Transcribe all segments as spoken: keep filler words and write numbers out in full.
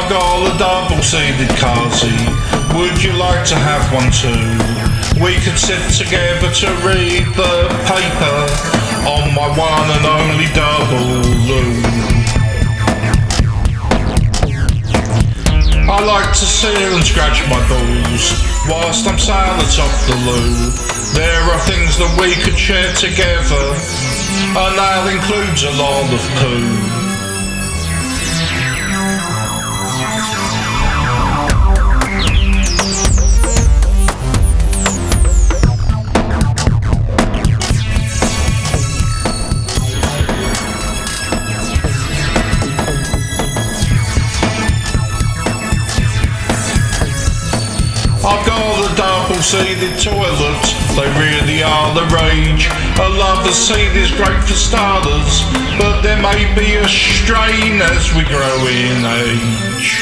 I've got a double-seated Kazi. Would you like to have one too? We could sit together to read the paper on my one and only double loo. I like to seal and scratch my balls whilst I'm sat atop the loo. There are things that we could share together, and that includes a lot of poo. I've got a double-seated toilet, they really are the rage. A lover's seat is great for starters, but there may be a strain as we grow in age.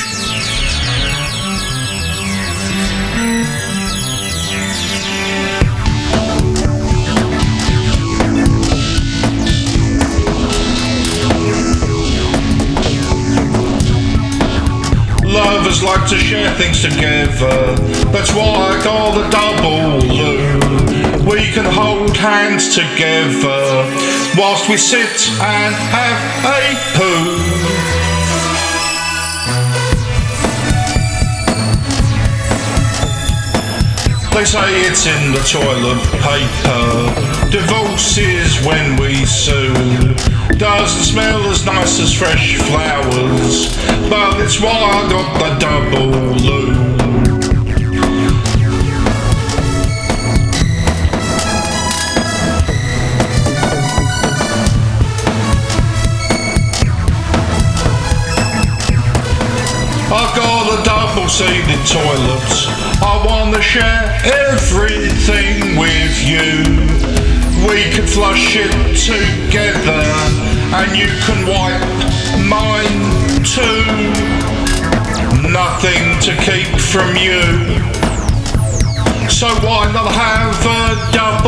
Lovers like to share things together, that's why I got the double loo. We can hold hands together whilst we sit and have a poo. They say it's in the toilet paper, divorce is when we sue. Doesn't smell as nice as fresh flowers, but it's why I got the double loo. I've got a double-seated toilet, I wanna share everything with you. We can flush it together, and you can wipe mine too. Nothing to keep from you, so why not have a double